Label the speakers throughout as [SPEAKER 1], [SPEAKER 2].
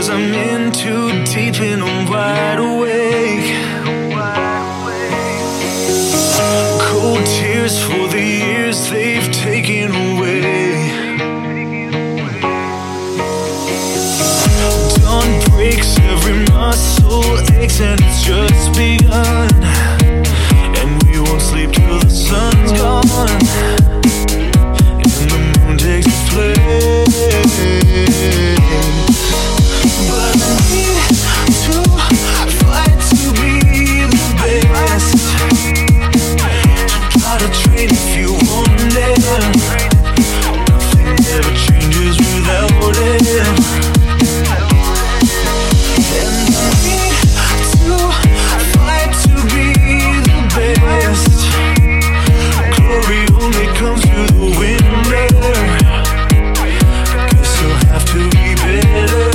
[SPEAKER 1] I'm in too deep and I'm wide awake. Cold tears for the years they've taken away. Dawn breaks, every muscle aches, and it's just begun. And we won't sleep till the sun's gone and the moon takes its place. But I need to fight to be the best. So try to train if you want it. Nothing ever changes without it. And I need to fight to be the best. Glory only comes through the window. I guess you'll have to be better.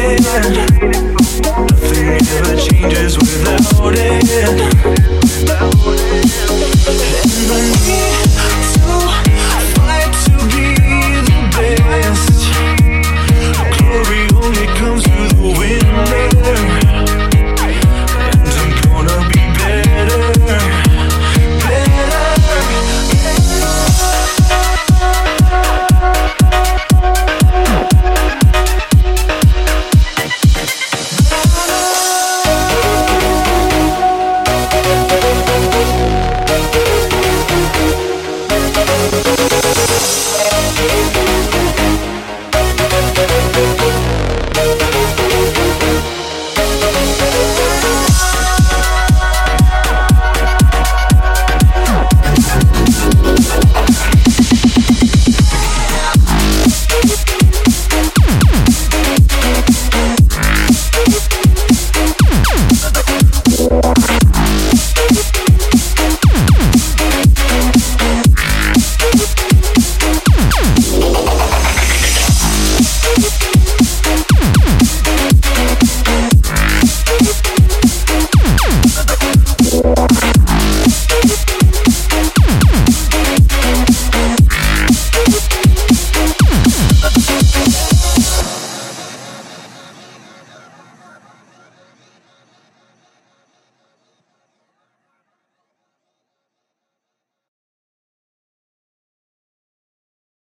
[SPEAKER 1] Nothing ever changes without it.